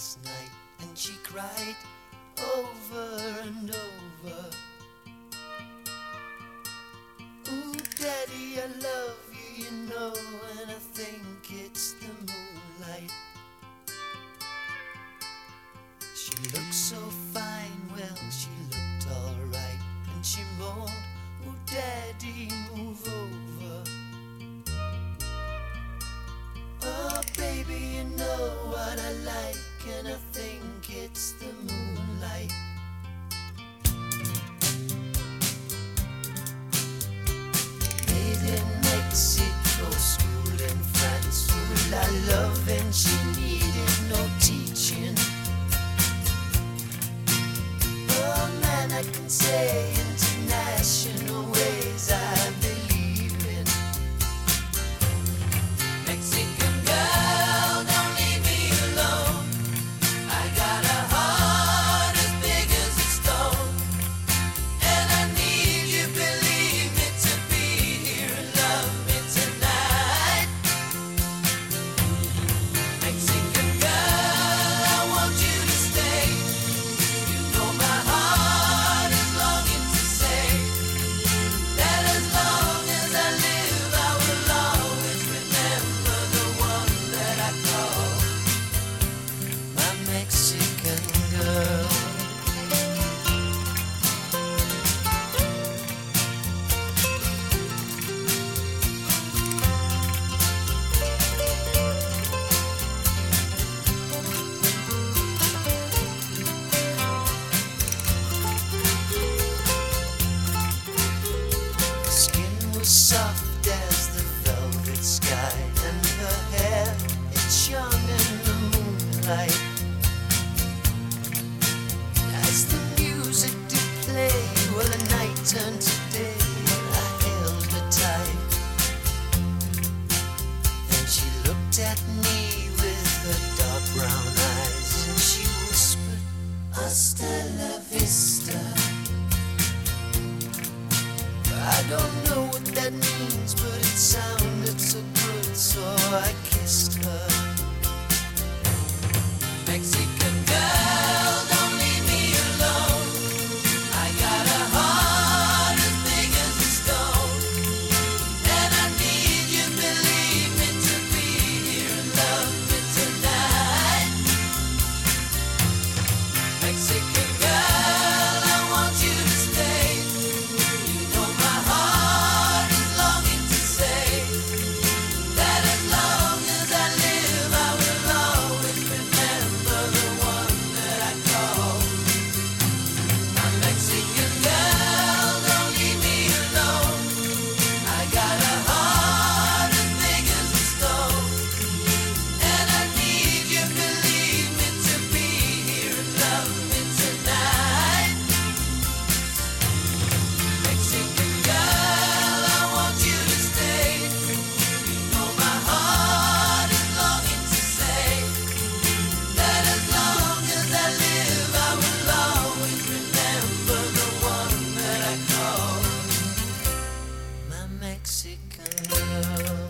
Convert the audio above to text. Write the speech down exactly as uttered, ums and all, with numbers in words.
last night, and she cried over and over. Ooh, Daddy, I love you, you know, and I think it's the moonlight. She looked so fine, well, she looked alright, and she moaned, ooh, Daddy, move over. Oh, baby, you know what I like, and I think it's the moonlight. Made in Mexico, schooled in France, full of love, and she needed no teaching. Oh man, I can say international ways I believe in. Mexican girl, don't leave me alone. I got a heart as big as a stone, and I need you, believe me, to be here and love me tonight. Mexican girl, I want you to stay. You know my heart is longing to say that as long as I live, I will always remember the one that I call my Mexican girl. Her skin was soft as the velvet sky, and her hair, it shone in the moonlight. As the music did play, well, the night turned to day, I held her tight. Then she looked at me with her dark brown eyes, and she whispered, hasta la vista. I don't know what that means, but it sounded so good, so I kissed her. Mexican girl, don't leave me alone. I got a heart as big as a stone, and I need you, believe me, to be here and love me tonight. Mexican girl, I want you to stay. You know my heart is longing to say that as long as I live, I will always remember the one that I call my Mexican girl. Don't leave me alone. I got a heart as big as a stone, and I need you, believe me, to be here and love me tonight. Mexican girl, I want you to stay. You know my heart is longing to say that as long as I live, I will always remember the one that I call my Mexican girl.